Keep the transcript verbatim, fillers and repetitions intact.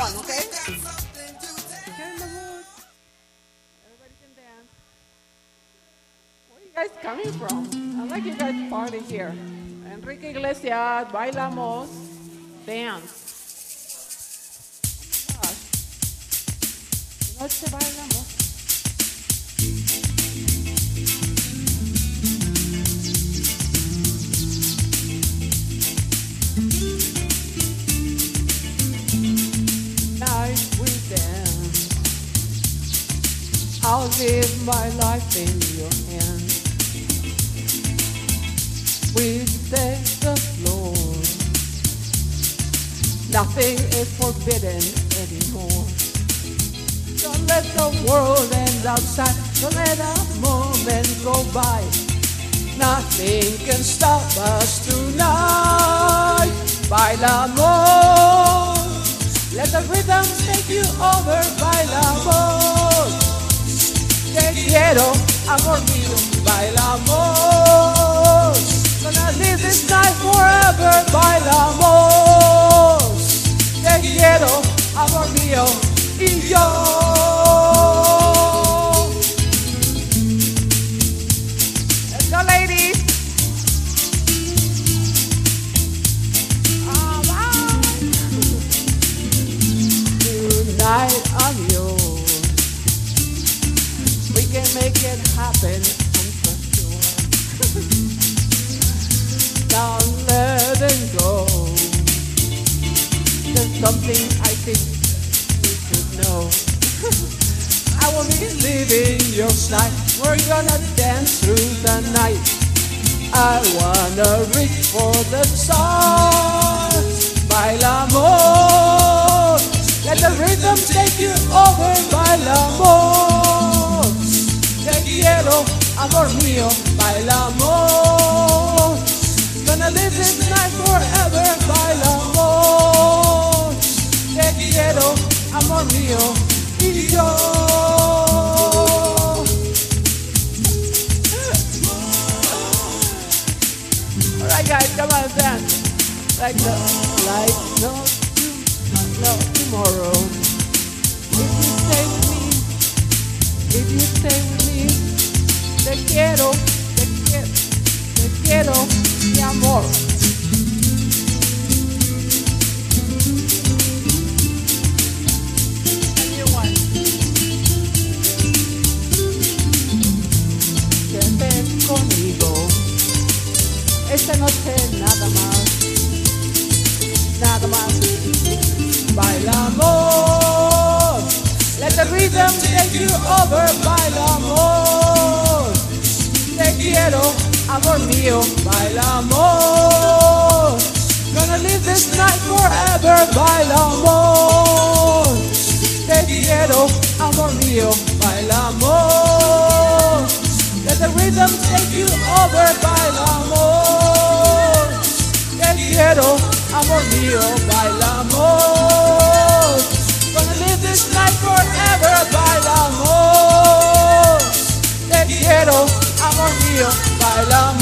one, okay? Get in the mood. Everybody can dance. Where are you guys coming from? I like you guys party here. Enrique Iglesias, bailamos, dance. Noche bailamos. Night we dance. I'll live my life in your hands. We set the floor. Nothing is forbidden anymore. Don't let the world end outside. Don't let a moment go by. Nothing can stop us tonight. Bailamos. Let the rhythm take you over. Bailamos. Te quiero, amor mío. Bailamos. Gonna live this night forever. Bailamos. Te quiero, amor mío. Y yo. Let's go, ladies. All right. Tonight I'm yours. We can make it happen, I'm for sure. Don't let it go. There's something I think no. I will be living your side. We're gonna dance through the night. I wanna reach for the stars. Bailamos. Let the rhythm take you over. Bailamos. Te quiero, amor mío. Bailamos. Gonna live this night forever. Bailamos. Te quiero, amor mío, y yo. All right, guys, come on, dance. Like no, like no, no tomorrow. If you stay with me, if you stay with me, te quiero, te quiero, te quiero, mi amor. Conmigo esta noche nada más, nada más. Bailamos. Let the rhythm take you over. Bailamos. Te quiero, amor mío. Bailamos. Gonna live this night forever. Bailamos. Te quiero, amor mío. Bailamos. Let the rhythm take you over. Bailamos. Te quiero, amor mío. Bailamos. Gonna live this night forever. Bailamos. Te quiero, amor mío. Bailamos.